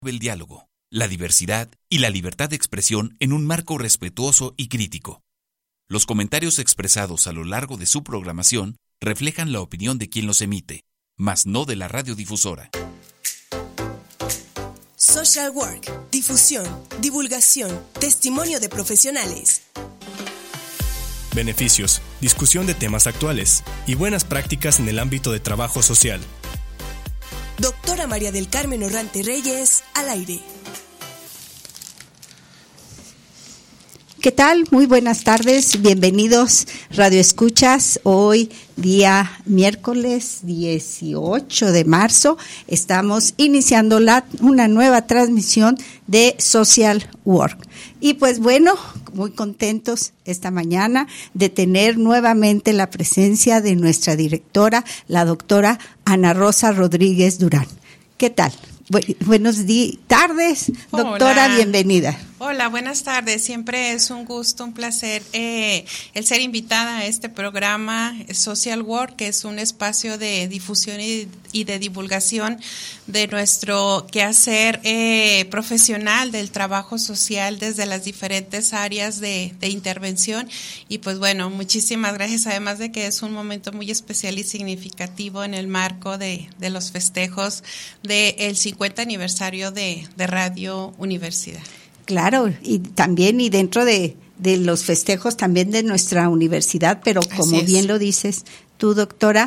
El diálogo, la diversidad y la libertad de expresión en un marco respetuoso y crítico. Los comentarios expresados a lo largo de su programación reflejan la opinión de quien los emite, mas no de la radiodifusora. Social Work, difusión, divulgación, testimonio de profesionales. Beneficios, discusión de temas actuales y buenas prácticas en el ámbito de trabajo social. Doctora María del Carmen Orrante Reyes, al aire. ¿Qué tal? Muy buenas tardes, bienvenidos Radio Escuchas. Hoy día miércoles 18 de marzo estamos iniciando una nueva transmisión de Social Work. Y pues bueno, muy contentos esta mañana de tener nuevamente la presencia de nuestra directora, la doctora Ana Rosa Rodríguez Durán. ¿Qué tal? Buenos tardes, doctora, hola. Bienvenida. Hola, buenas tardes. Siempre es un gusto, un placer el ser invitada a este programa Social Work, que es un espacio de difusión y de divulgación de nuestro quehacer profesional del trabajo social desde las diferentes áreas de intervención. Y pues bueno, muchísimas gracias, además de que es un momento muy especial y significativo en el marco de los festejos del 50 aniversario de Radio Universidad. Claro, y también y dentro de los festejos también de nuestra universidad, pero como bien lo dices tú, doctora,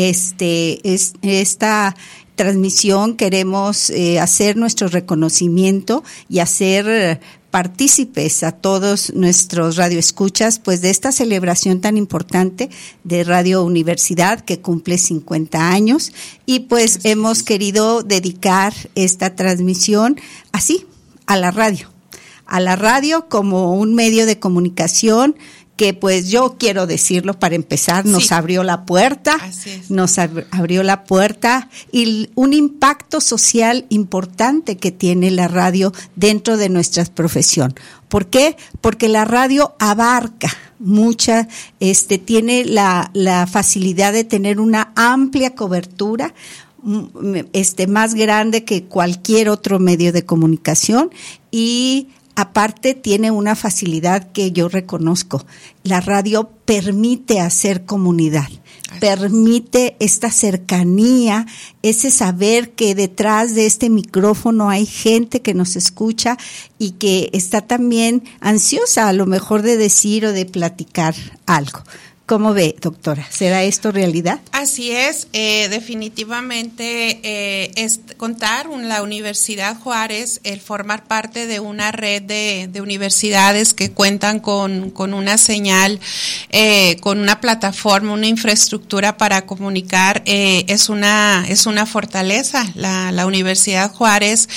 esta transmisión queremos hacer nuestro reconocimiento y hacer partícipes a todos nuestros radioescuchas, pues de esta celebración tan importante de Radio Universidad que cumple 50 años y pues hemos querido dedicar esta transmisión así a la radio como un medio de comunicación que pues yo quiero decirlo para empezar, nos abrió la puerta, abrió la puerta y un impacto social importante que tiene la radio dentro de nuestra profesión. ¿Por qué? Porque la radio abarca mucha, tiene la facilidad de tener una amplia cobertura, más grande que cualquier otro medio de comunicación y aparte tiene una facilidad que yo reconozco. La radio permite hacer comunidad, permite esta cercanía, ese saber que detrás de este micrófono hay gente que nos escucha y que está también ansiosa a lo mejor de decir o de platicar algo. ¿Cómo ve, doctora? ¿Será esto realidad? Así es, definitivamente es contar la Universidad Juárez, el formar parte de una red de universidades que cuentan con una señal, con una plataforma, una infraestructura para comunicar, es una fortaleza. La Universidad Juárez,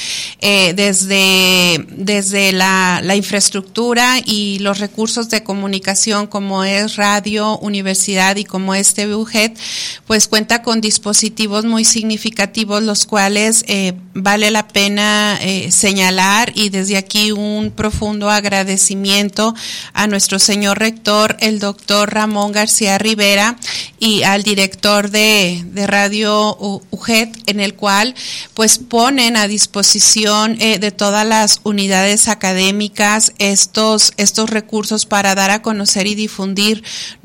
desde la infraestructura y los recursos de comunicación como es radio, universidad y como UJET, pues cuenta con dispositivos muy significativos, los cuales vale la pena señalar y desde aquí un profundo agradecimiento a nuestro señor rector, el doctor Ramón García Rivera, y al director de Radio UJET, en el cual pues ponen a disposición de todas las unidades académicas estos recursos para dar a conocer y difundir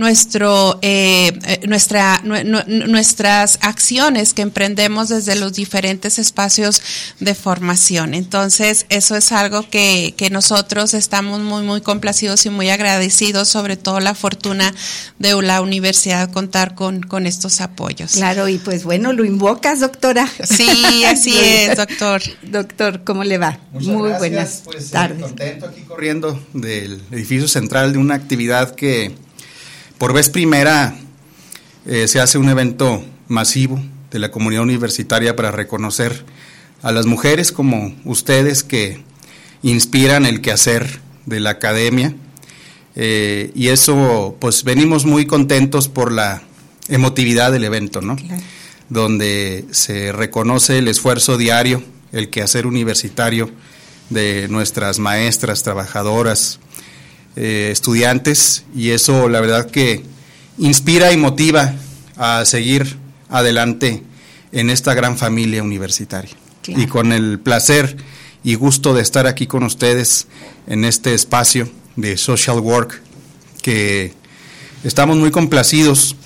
nuestras acciones que emprendemos desde los diferentes espacios de formación. Entonces, eso es algo que nosotros estamos muy, muy complacidos y muy agradecidos, sobre todo la fortuna de la universidad contar con estos apoyos. Claro, y pues bueno, lo invocas, doctora. Sí, así es, doctor. Doctor, ¿cómo le va? Muchas muy gracias, buenas pues, tardes. Contento aquí corriendo del edificio central de una actividad que por vez primera se hace un evento masivo de la comunidad universitaria para reconocer a las mujeres como ustedes que inspiran el quehacer de la academia, y eso pues venimos muy contentos por la emotividad del evento, ¿no? Claro. Donde se reconoce el esfuerzo diario, el quehacer universitario de nuestras maestras, trabajadoras, estudiantes, y eso la verdad que inspira y motiva a seguir adelante en esta gran familia universitaria. Claro. Y con el placer y gusto de estar aquí con ustedes en este espacio de Social Work, que estamos muy complacidos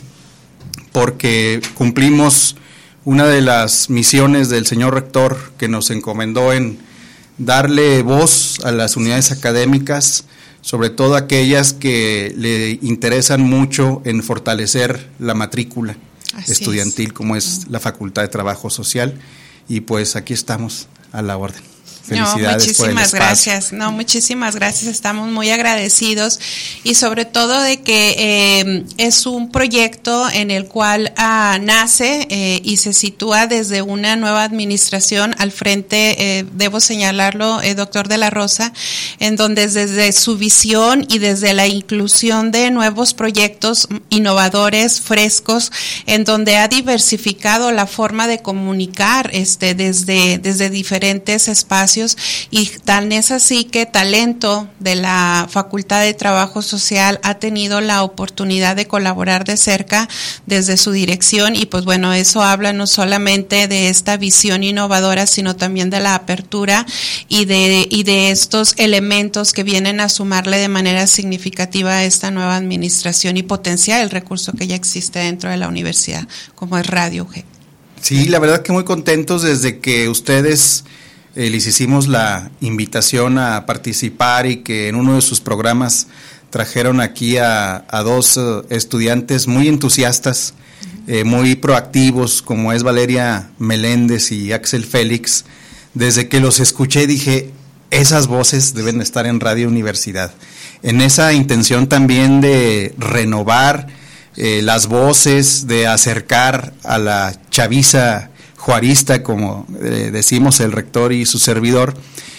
porque cumplimos una de las misiones del señor rector que nos encomendó en darle voz a las unidades académicas, sobre todo aquellas que le interesan mucho en fortalecer la matrícula estudiantil, como es la Facultad de Trabajo Social, y pues aquí estamos a la orden. Felicidades por el espacio. Muchísimas gracias, estamos muy agradecidos y sobre todo de que es un proyecto en el cual nace y se sitúa desde una nueva administración al frente, debo señalarlo, doctor de la Rosa, en donde desde su visión y desde la inclusión de nuevos proyectos innovadores, frescos, en donde ha diversificado la forma de comunicar desde diferentes espacios. Y tan es así que talento de la Facultad de Trabajo Social ha tenido la oportunidad de colaborar de cerca desde su dirección, y pues bueno, eso habla no solamente de esta visión innovadora, sino también de la apertura y de estos elementos que vienen a sumarle de manera significativa a esta nueva administración y potenciar el recurso que ya existe dentro de la universidad, como es Radio UG. Sí, la verdad que muy contentos desde que ustedes les hicimos la invitación a participar y que en uno de sus programas trajeron aquí a dos estudiantes muy entusiastas, muy proactivos, como es Valeria Meléndez y Axel Félix. Desde que los escuché dije, esas voces deben estar en Radio Universidad, en esa intención también de renovar las voces, de acercar a la chaviza juarista, como decimos el rector y su servidor,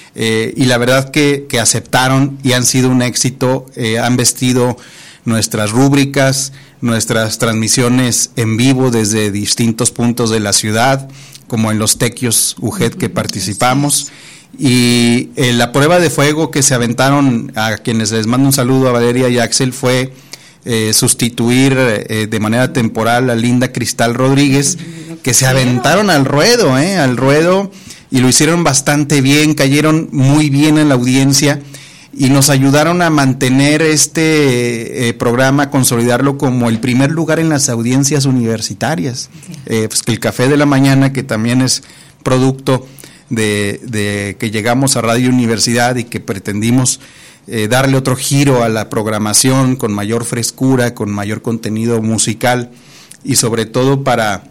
y la verdad que aceptaron y han sido un éxito, han vestido nuestras rúbricas, nuestras transmisiones en vivo desde distintos puntos de la ciudad, como en los tequios UGED que participamos, y la prueba de fuego que se aventaron, a quienes les mando un saludo a Valeria y Axel, fue sustituir de manera temporal a Linda Cristal Rodríguez, que se aventaron al ruedo, y lo hicieron bastante bien, cayeron muy bien en la audiencia y nos ayudaron a mantener este programa, consolidarlo como el primer lugar en las audiencias universitarias. Pues que el Café de la Mañana, que también es producto de que llegamos a Radio Universidad y que pretendimos darle otro giro a la programación con mayor frescura, con mayor contenido musical y sobre todo para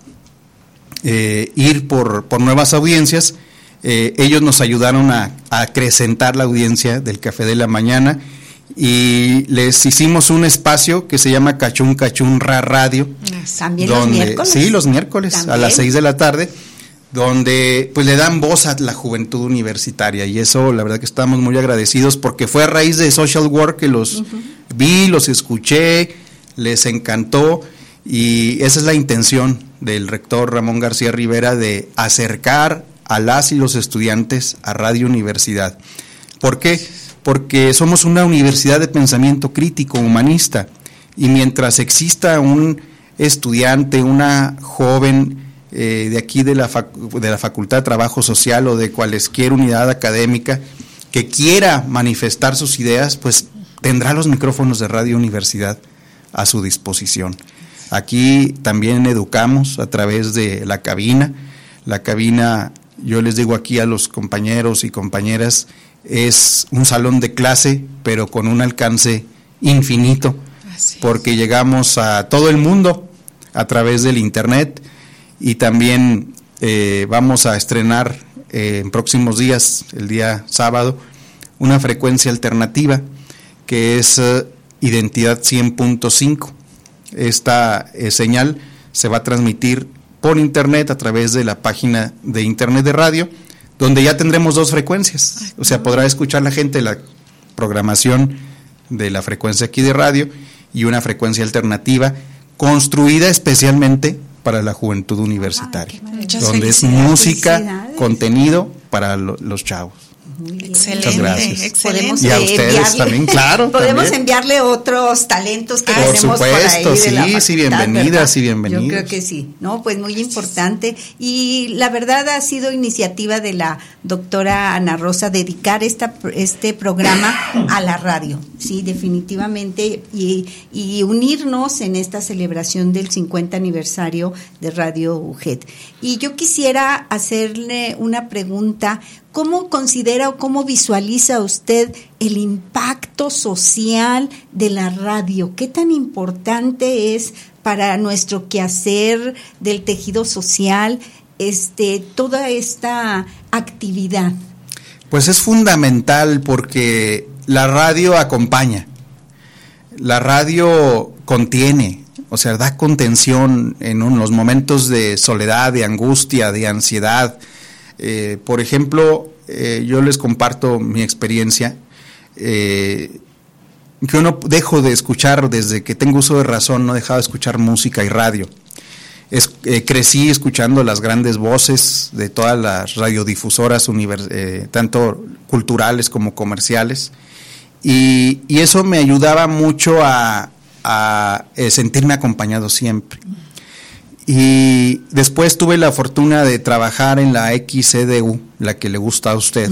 ir por nuevas audiencias. Ellos nos ayudaron a acrecentar la audiencia del Café de la Mañana y les hicimos un espacio que se llama Cachún Cachún Ra Radio. ¿También los miércoles? Sí, los miércoles ¿también? A las 6 de la tarde, donde pues le dan voz a la juventud universitaria, y eso la verdad que estamos muy agradecidos porque fue a raíz de Social Work que los vi, los escuché, les encantó, y esa es la intención del rector Ramón García Rivera, de acercar a las y los estudiantes a Radio Universidad. ¿Por qué? Porque somos una universidad de pensamiento crítico, humanista, y mientras exista un estudiante, una joven de aquí de la Facultad de Trabajo Social o de cualesquier unidad académica que quiera manifestar sus ideas, pues tendrá los micrófonos de Radio Universidad a su disposición. Aquí también educamos a través de la cabina. La cabina, yo les digo aquí a los compañeros y compañeras, es un salón de clase, pero con un alcance infinito, porque llegamos a todo el mundo a través del Internet, y también vamos a estrenar en próximos días, el día sábado, una frecuencia alternativa que es Identidad 100.5. Esta señal se va a transmitir por internet a través de la página de internet de radio, donde ya tendremos dos frecuencias. O sea, podrá escuchar la gente la programación de la frecuencia aquí de radio y una frecuencia alternativa construida especialmente para la juventud universitaria, donde es música, contenido para los chavos. Excelente, muchas gracias. Excelente. Y a ustedes también, claro. Podemos también enviarle otros talentos que por tenemos supuesto, por ahí de la facultad, sí, bienvenidas, ¿verdad? y bienvenidos. Yo creo que sí, ¿no? Pues muy importante. Y la verdad ha sido iniciativa de la doctora Ana Rosa dedicar este programa a la radio, sí, definitivamente, y unirnos en esta celebración del 50 aniversario de Radio UGED. Y yo quisiera hacerle una pregunta. ¿Cómo considera o cómo visualiza usted el impacto social de la radio? ¿Qué tan importante es para nuestro quehacer del tejido social toda esta actividad? Pues es fundamental porque la radio acompaña, la radio contiene, o sea, da contención en los momentos de soledad, de angustia, de ansiedad. Por ejemplo, yo les comparto mi experiencia, que yo no dejo de escuchar, desde que tengo uso de razón, no he dejado de escuchar música y radio. Crecí escuchando las grandes voces de todas las radiodifusoras, tanto culturales como comerciales, y eso me ayudaba mucho a sentirme acompañado siempre. Y después tuve la fortuna de trabajar en la XCDU, la que le gusta a usted.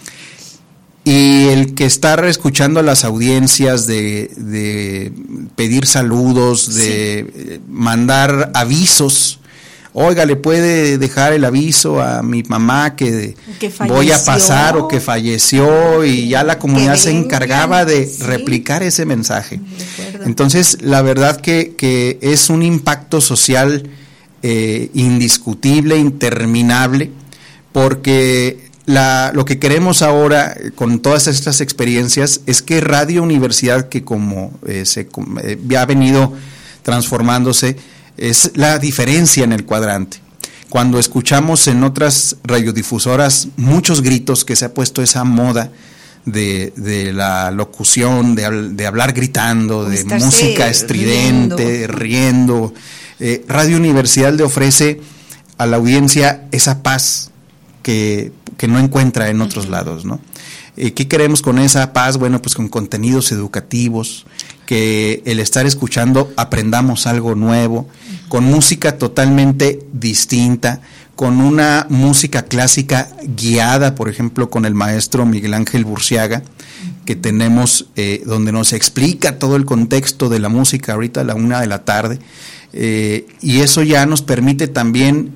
Y el que estar escuchando a las audiencias, de pedir saludos, de mandar avisos. Oiga, ¿le puede dejar el aviso a mi mamá que voy a pasar o que falleció? Y ya la comunidad se encargaba de replicar ese mensaje. Entonces, la verdad que es un impacto social indiscutible, interminable, porque lo que queremos ahora con todas estas experiencias es que Radio Universidad, que como ha venido transformándose, es la diferencia en el cuadrante. Cuando escuchamos en otras radiodifusoras muchos gritos, que se ha puesto esa moda de la locución, de hablar gritando, de música estridente, riendo. Radio Universidad le ofrece a la audiencia esa paz que no encuentra en otros lados, ¿no? ¿Qué queremos con esa paz? Bueno, pues con contenidos educativos, que el estar escuchando aprendamos algo nuevo, con música totalmente distinta, con una música clásica guiada, por ejemplo, con el maestro Miguel Ángel Burciaga, que tenemos, donde nos explica todo el contexto de la música ahorita a la 1:00 p.m, y eso ya nos permite también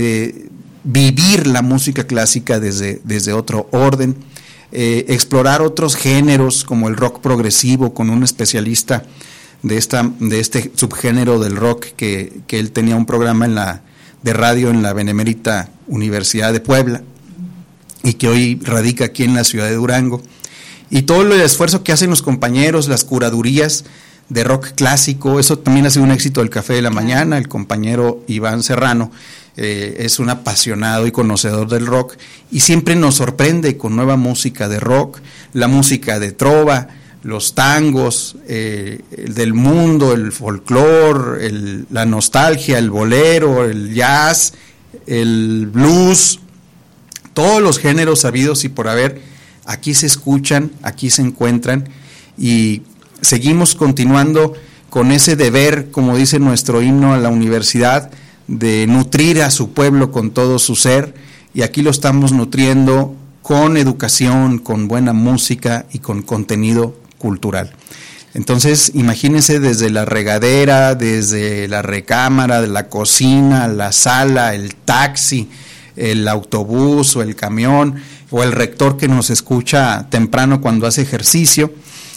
vivir la música clásica desde otro orden, explorar otros géneros como el rock progresivo, con un especialista de este subgénero del rock, que él tenía un programa de radio en la Benemérita Universidad de Puebla, y que hoy radica aquí en la ciudad de Durango, y todo el esfuerzo que hacen los compañeros, las curadurías de rock clásico. Eso también ha sido un éxito del Café de la Mañana. El compañero Iván Serrano es un apasionado y conocedor del rock, y siempre nos sorprende con nueva música de rock, la música de trova, los tangos, del mundo, el folclore, la nostalgia, el bolero, el jazz, el blues, todos los géneros habidos y por haber, aquí se escuchan, aquí se encuentran, y seguimos continuando con ese deber, como dice nuestro himno a la universidad, de nutrir a su pueblo con todo su ser, y aquí lo estamos nutriendo con educación, con buena música y con contenido cultural. Entonces, imagínense, desde la regadera, desde la recámara, de la cocina, la sala, el taxi, el autobús o el camión, o el rector que nos escucha temprano cuando hace ejercicio,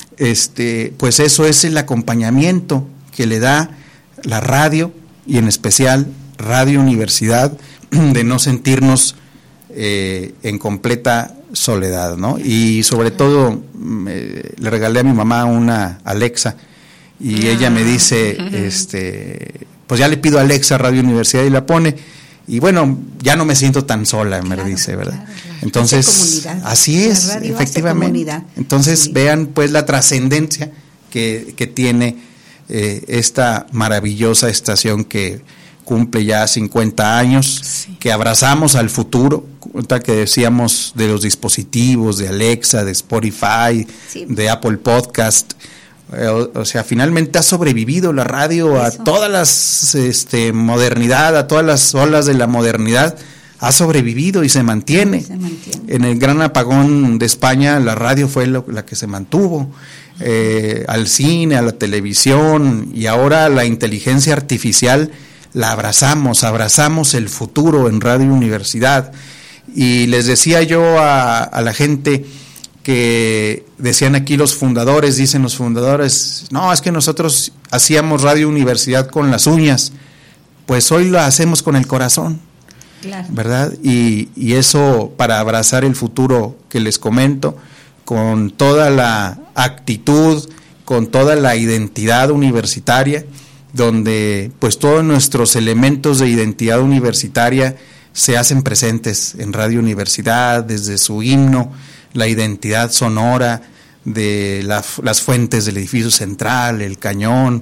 pues eso es el acompañamiento que le da la radio, y en especial Radio Universidad, de no sentirnos en completa soledad, ¿no? Y sobre todo le regalé a mi mamá una Alexa, y ella me dice, pues ya le pido a Alexa Radio Universidad, y la pone, y bueno, ya no me siento tan sola, me dice, ¿verdad? Claro. Entonces, así es, efectivamente. Entonces, sí, vean pues la trascendencia que tiene esta maravillosa estación, que cumple ya 50 años, sí, que abrazamos al futuro, que decíamos de los dispositivos, de Alexa, de Spotify, sí, de Apple Podcast. O sea, finalmente ha sobrevivido la radio a todas las modernidad, a todas las olas de la modernidad, ha sobrevivido y se mantiene. En el gran apagón de España, la radio fue la que se mantuvo, al cine, a la televisión, y ahora la inteligencia artificial la abrazamos el futuro en Radio Universidad. Y les decía yo a la gente que decían aquí dicen los fundadores, no, es que nosotros hacíamos Radio Universidad con las uñas, pues hoy lo hacemos con el corazón, claro, ¿verdad? Y eso para abrazar el futuro que les comento, con toda la actitud, con toda la identidad universitaria, donde pues todos nuestros elementos de identidad universitaria se hacen presentes en Radio Universidad, desde su himno, la identidad sonora de las fuentes del edificio central, el cañón,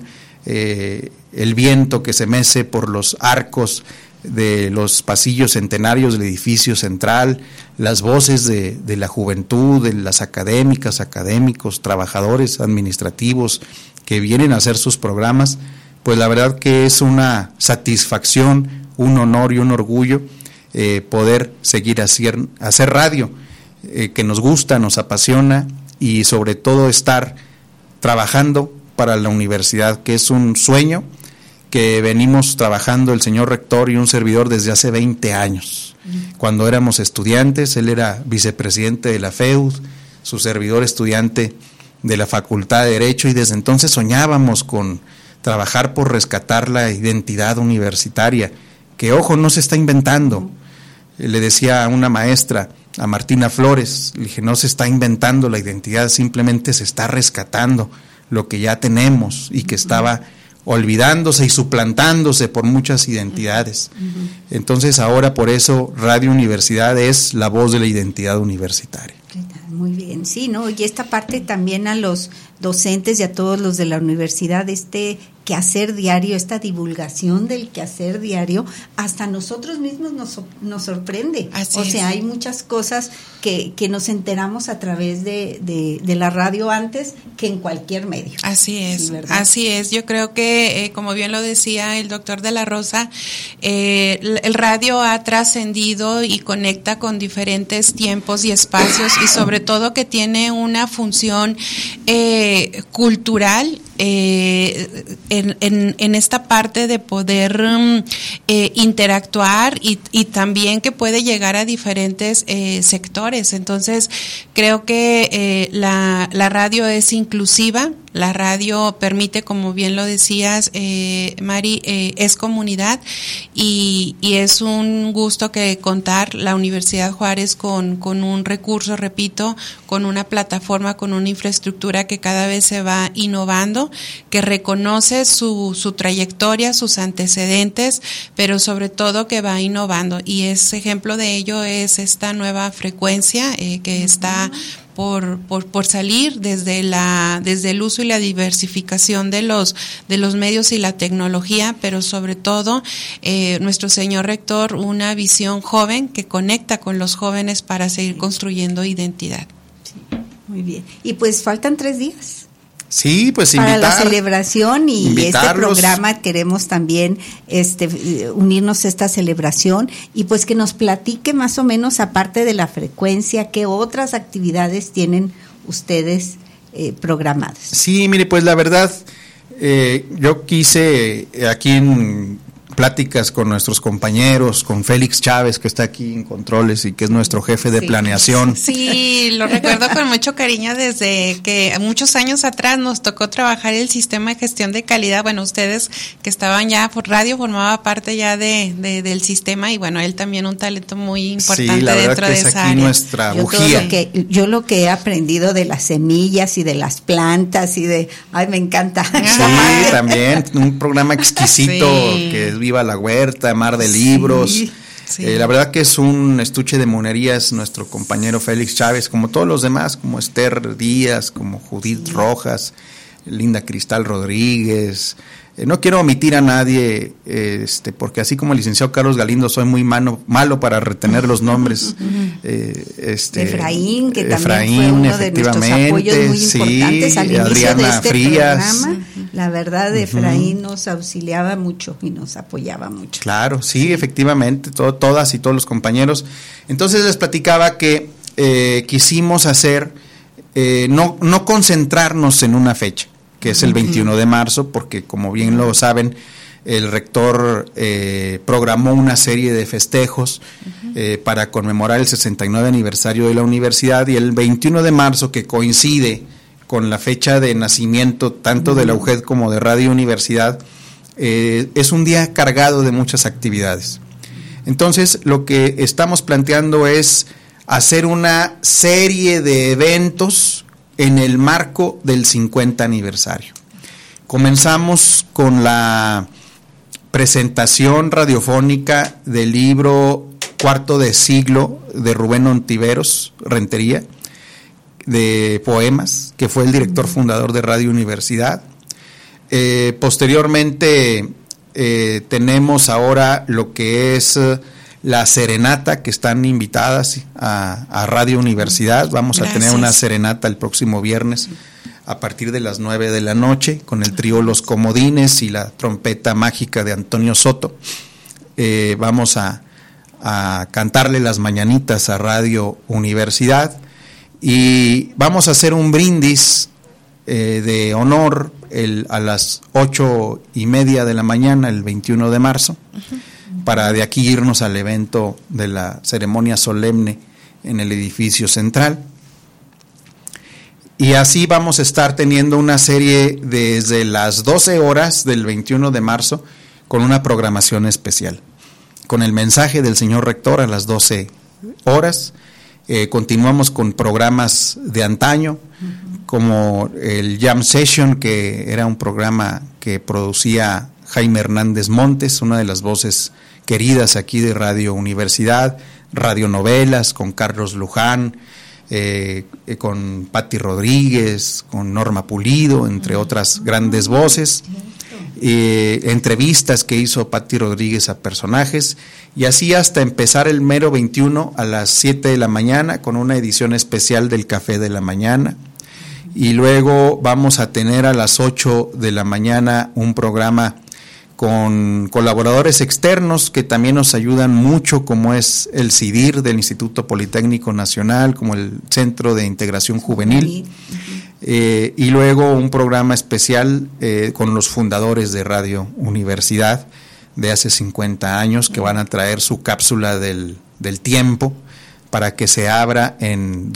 el viento que se mece por los arcos de los pasillos centenarios del edificio central, las voces de la juventud, de las académicas, académicos, trabajadores administrativos que vienen a hacer sus programas, pues la verdad que es una satisfacción, un honor y un orgullo poder seguir hacer radio, que nos gusta, nos apasiona, y sobre todo estar trabajando para la universidad, que es un sueño que venimos trabajando el señor rector y un servidor desde hace 20 años. Cuando éramos estudiantes, él era vicepresidente de la FEUD, su servidor estudiante de la Facultad de Derecho, y desde entonces soñábamos con trabajar por rescatar la identidad universitaria, que ojo, no se está inventando. Le decía a una maestra, a Martina Flores, le dije, no se está inventando la identidad, simplemente se está rescatando lo que ya tenemos y que estaba olvidándose y suplantándose por muchas identidades. Entonces ahora por eso Radio Universidad es la voz de la identidad universitaria. Muy bien, sí, ¿no? Y esta parte también a los docentes y a todos los de la universidad, quehacer diario, esta divulgación del quehacer diario, hasta nosotros mismos nos sorprende. Así es. Hay muchas cosas que nos enteramos a través de la radio antes que en cualquier medio. Así es, sí, así es. Yo creo que, como bien lo decía el doctor de la Rosa, el radio ha trascendido y conecta con diferentes tiempos y espacios, y sobre todo que tiene una función cultural en esta parte de poder interactuar y también que puede llegar a diferentes sectores. Entonces creo que la radio es inclusiva. La radio permite, como bien lo decías, Mari, es comunidad, y es un gusto que contar la Universidad Juárez con un recurso, repito, con una plataforma, con una infraestructura que cada vez se va innovando, que reconoce su trayectoria, sus antecedentes, pero sobre todo que va innovando. Y ejemplo de ello es esta nueva frecuencia que está por salir desde el uso y la diversificación de los medios y la tecnología, pero sobre todo nuestro señor rector, una visión joven que conecta con los jóvenes para seguir construyendo identidad. Sí, muy bien. Y pues faltan 3 días. Sí, pues para la celebración, y este programa queremos también unirnos a esta celebración, y pues que nos platique más o menos, aparte de la frecuencia, qué otras actividades tienen ustedes programadas. Sí, mire, pues la verdad, yo quise aquí en pláticas con nuestros compañeros, con Félix Chávez, que está aquí en controles y que es nuestro jefe de planeación. Sí, lo recuerdo con mucho cariño desde que muchos años atrás nos tocó trabajar el sistema de gestión de calidad. Bueno, ustedes que estaban ya por radio formaba parte ya del sistema, y bueno, él también un talento muy importante, sí, la verdad dentro que de esa área. Nuestra bujía. Yo lo que he aprendido de las semillas y de las plantas y me encanta. Sí, también un programa exquisito, sí, que es Viva la Huerta, Mar de Libros. Sí, sí. La verdad que es un estuche de monerías nuestro compañero Félix Chávez, como todos los demás, como Esther Díaz, como Judith Rojas, Linda Cristal Rodríguez. No quiero omitir a nadie, porque así como el licenciado Carlos Galindo soy muy malo para retener los nombres. Efraín, que también fue uno de nuestros apoyos muy importantes al inicio Adriana de este Frías. programa. La verdad, Efraín nos auxiliaba mucho y nos apoyaba mucho. Claro, sí, efectivamente, todas y todos los compañeros. Entonces les platicaba que quisimos hacer, no concentrarnos en una fecha, que es el 21 de marzo, porque como bien lo saben, el rector programó una serie de festejos para conmemorar el 69 aniversario de la universidad, y el 21 de marzo, que coincide con la fecha de nacimiento tanto de la UGED como de Radio Universidad, es un día cargado de muchas actividades. Entonces, lo que estamos planteando es hacer una serie de eventos en el marco del 50 aniversario. Comenzamos con la presentación radiofónica del libro Cuarto de Siglo de Rubén Ontiveros Rentería, de poemas, que fue el director fundador de Radio Universidad. Posteriormente tenemos ahora lo que es la serenata, que están invitadas a Radio Universidad. Vamos a tener una serenata el próximo viernes a partir de las 9 de la noche con el trío Los Comodines y la trompeta mágica de Antonio Soto. Vamos a cantarle las mañanitas a Radio Universidad, y vamos a hacer un brindis de honor a las 8:30 de la mañana, el 21 de marzo, para de aquí irnos al evento de la ceremonia solemne en el edificio central. Y así vamos a estar teniendo una serie desde las 12 horas del 21 de marzo con una programación especial, con el mensaje del señor rector a las 12 horas. Continuamos con programas de antaño, como el Jam Session, que era un programa que producía Jaime Hernández Montes, una de las voces queridas aquí de Radio Universidad, radionovelas con Carlos Luján, con Patti Rodríguez, con Norma Pulido, entre otras grandes voces, entrevistas que hizo Patti Rodríguez a personajes, y así hasta empezar el mero 21 a las 7 de la mañana con una edición especial del Café de la Mañana. Y luego vamos a tener a las 8 de la mañana un programa con colaboradores externos que también nos ayudan mucho, como es el CIDIR del Instituto Politécnico Nacional, como el Centro de Integración Juvenil, y luego un programa especial con los fundadores de Radio Universidad de hace 50 años, que van a traer su cápsula del tiempo para que se abra en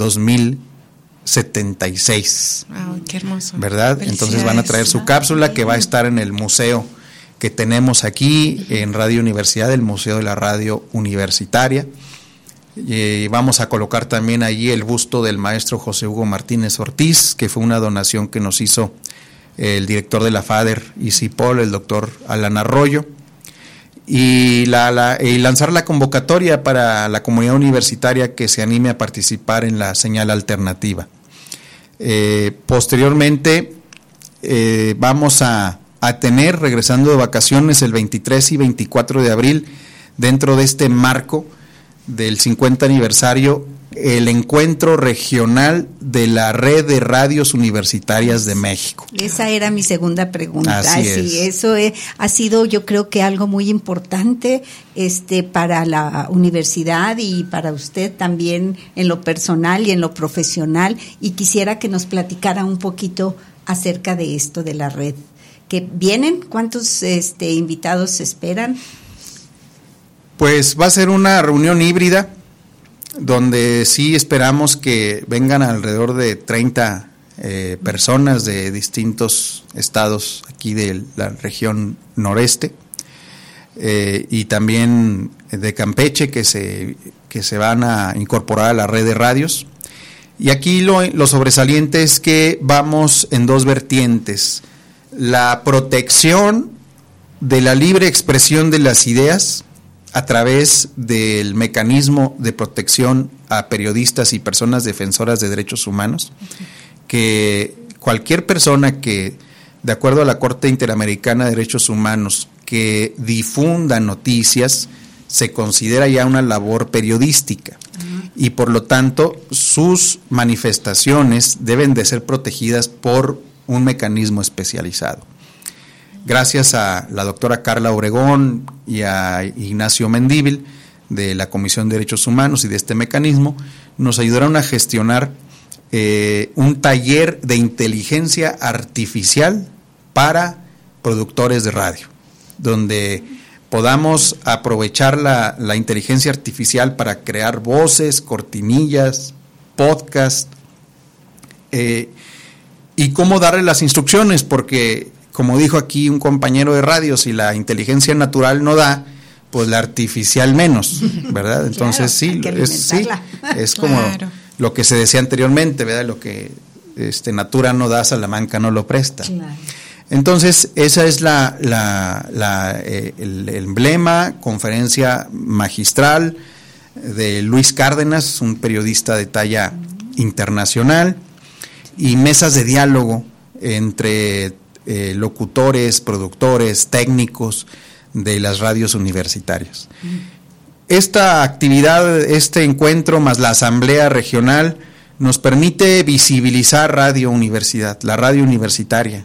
2076. Wow, qué hermoso. ¿Verdad? Entonces van a traer su cápsula, que va a estar en el museo que tenemos aquí en Radio Universidad, el Museo de la Radio Universitaria. Vamos a colocar también allí el busto del maestro José Hugo Martínez Ortiz, que fue una donación que nos hizo el director de la FADER ICIPOL, el doctor Alan Arroyo, y lanzar la convocatoria para la comunidad universitaria que se anime a participar en la señal alternativa. Posteriormente vamos a tener, regresando de vacaciones, el 23 y 24 de abril, dentro de este marco del 50 aniversario, el encuentro regional de la Red de Radios Universitarias de México. Esa era mi segunda pregunta. Así es. Eso ha sido, yo creo que algo muy importante para la universidad y para usted también en lo personal y en lo profesional, y quisiera que nos platicara un poquito acerca de esto de la red. ¿Que vienen? ¿Cuántos invitados se esperan? Pues va a ser una reunión híbrida, donde sí esperamos que vengan alrededor de 30 personas de distintos estados aquí de la región noreste, y también de Campeche, que se van a incorporar a la red de radios. Y aquí lo sobresaliente es que vamos en dos vertientes: la protección de la libre expresión de las ideas a través del mecanismo de protección a periodistas y personas defensoras de derechos humanos, que cualquier persona que, de acuerdo a la Corte Interamericana de Derechos Humanos, que difunda noticias, se considera ya una labor periodística. Y por lo tanto, sus manifestaciones deben de ser protegidas por un mecanismo especializado. Gracias a la doctora Carla Obregón y a Ignacio Mendívil de la Comisión de Derechos Humanos y de este mecanismo, nos ayudaron a gestionar un taller de inteligencia artificial para productores de radio, donde podamos aprovechar la inteligencia artificial para crear voces, cortinillas, podcast, y cómo darle las instrucciones, porque como dijo aquí un compañero de radio, si la inteligencia natural no da, pues la artificial menos, ¿verdad? Entonces claro, es como lo que se decía anteriormente, ¿verdad? Lo que natura no da, Salamanca no lo presta. Claro. Entonces, esa es el emblema, conferencia magistral de Luis Cárdenas, un periodista de talla internacional, y mesas de diálogo entre locutores, productores, técnicos de las radios universitarias. Esta actividad, este encuentro más la asamblea regional nos permite visibilizar Radio Universidad, la radio universitaria,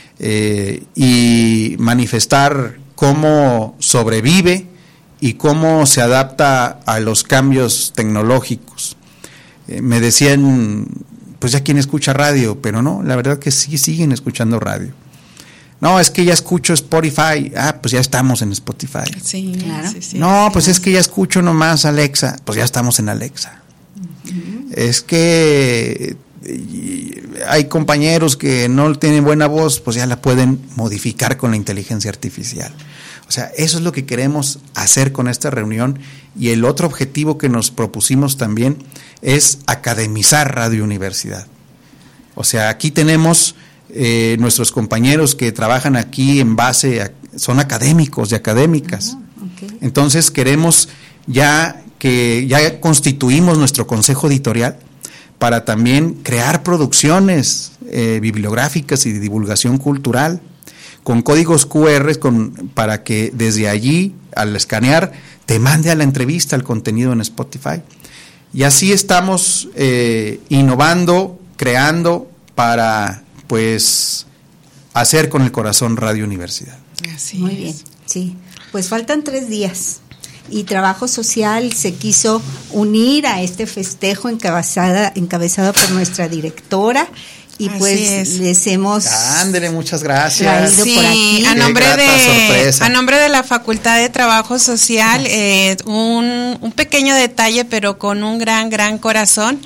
y manifestar cómo sobrevive y cómo se adapta a los cambios tecnológicos. Me decían, pues ya quién escucha radio, pero no, la verdad que sí siguen escuchando radio. No, es que ya escucho Spotify. Pues ya estamos en Spotify. Sí, claro. Sí, no, pues es que ya escucho nomás Alexa. Pues ya estamos en Alexa. Es que hay compañeros que no tienen buena voz, pues ya la pueden modificar con la inteligencia artificial. O sea, eso es lo que queremos hacer con esta reunión, y el otro objetivo que nos propusimos también es academizar Radio Universidad. O sea, aquí tenemos nuestros compañeros que trabajan aquí en base son académicos y académicas. Okay. Entonces queremos ya constituimos nuestro consejo editorial para también crear producciones bibliográficas y de divulgación cultural con códigos QR para que desde allí, al escanear, te mande a la entrevista el contenido en Spotify. Y así estamos innovando, creando para pues hacer con el corazón Radio Universidad. Así muy bien, sí. Pues faltan 3 días y Trabajo Social se quiso unir a este festejo encabezado por nuestra directora. Y así pues les hemos muchas gracias. Sí, por aquí. A nombre de la Facultad de Trabajo Social, un pequeño detalle, pero con un gran corazón,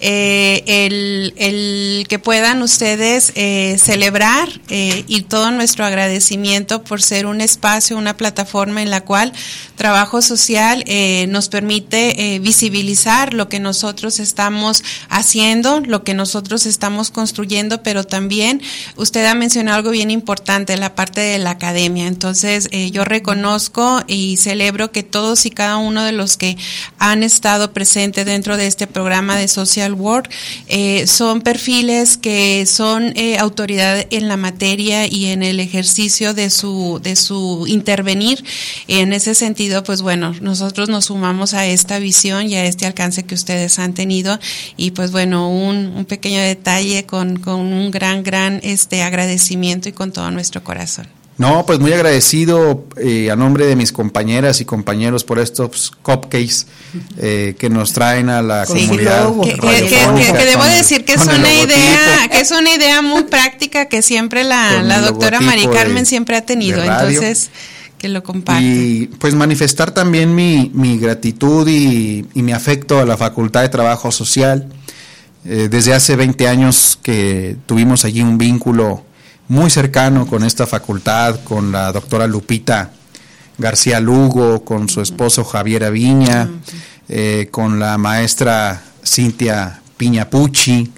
el que puedan ustedes celebrar y todo nuestro agradecimiento por ser un espacio, una plataforma en la cual Trabajo Social nos permite visibilizar lo que nosotros estamos haciendo, lo que nosotros estamos construyendo, pero también usted ha mencionado algo bien importante, la parte de la academia. Entonces yo reconozco y celebro que todos y cada uno de los que han estado presentes dentro de este programa de Social Work son perfiles que son autoridad en la materia y en el ejercicio de su intervenir. En ese sentido, pues bueno, nosotros nos sumamos a esta visión y a este alcance que ustedes han tenido, y pues bueno, un pequeño detalle con un gran agradecimiento y con todo nuestro corazón. No, pues muy agradecido a nombre de mis compañeras y compañeros por estos cupcakes que nos traen a la comunidad. Que debo decir que es una idea muy práctica que siempre la doctora Mari Carmen siempre ha tenido, entonces que lo comparte. Y pues manifestar también mi gratitud y mi afecto a la Facultad de Trabajo Social. Desde hace 20 años que tuvimos allí un vínculo muy cercano con esta facultad, con la doctora Lupita García Lugo, con su esposo Javier Aviña, con la maestra Cintia Piñapucci,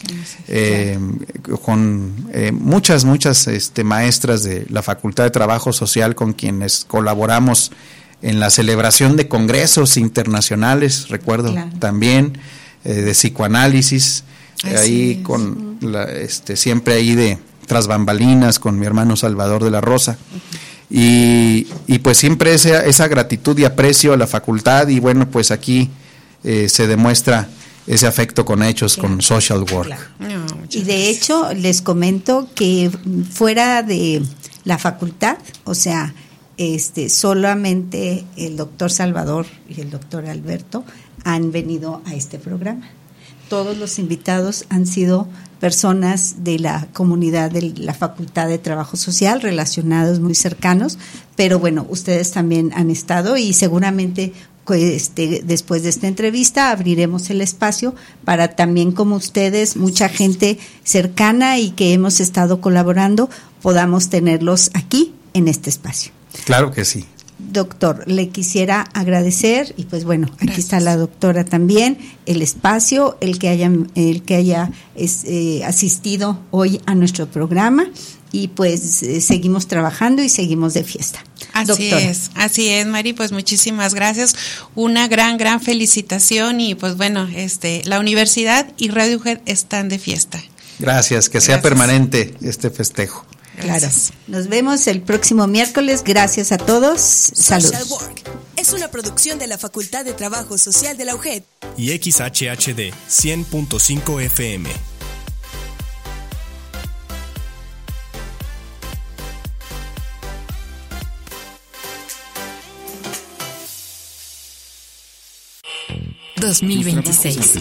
con muchas maestras de la Facultad de Trabajo Social con quienes colaboramos en la celebración de congresos internacionales, recuerdo también, de psicoanálisis. ahí con siempre ahí de tras bambalinas con mi hermano Salvador de la Rosa. Y pues siempre esa gratitud y aprecio a la facultad, y bueno, pues aquí se demuestra ese afecto con hechos, con social work. Claro. Y de hecho les comento que fuera de la facultad, o sea, solamente el doctor Salvador y el doctor Alberto han venido a este programa. Todos los invitados han sido personas de la comunidad de la Facultad de Trabajo Social, relacionados muy cercanos, pero bueno, ustedes también han estado, y seguramente después de esta entrevista abriremos el espacio para también, como ustedes, mucha gente cercana y que hemos estado colaborando, podamos tenerlos aquí en este espacio. Claro que sí. Doctor, le quisiera agradecer, y pues bueno, aquí Gracias. Está la doctora también, el espacio, el que haya asistido hoy a nuestro programa, y pues seguimos trabajando y seguimos de fiesta. Así es, Mari, pues muchísimas gracias, una gran felicitación, y pues bueno, la universidad y Radio UGED están de fiesta. Gracias, que sea permanente este festejo. Claro. Nos vemos el próximo miércoles. Gracias a todos. Saludos. Social Work es una producción de la Facultad de Trabajo Social de la UGED y XHHD 100.5 FM. ...2026...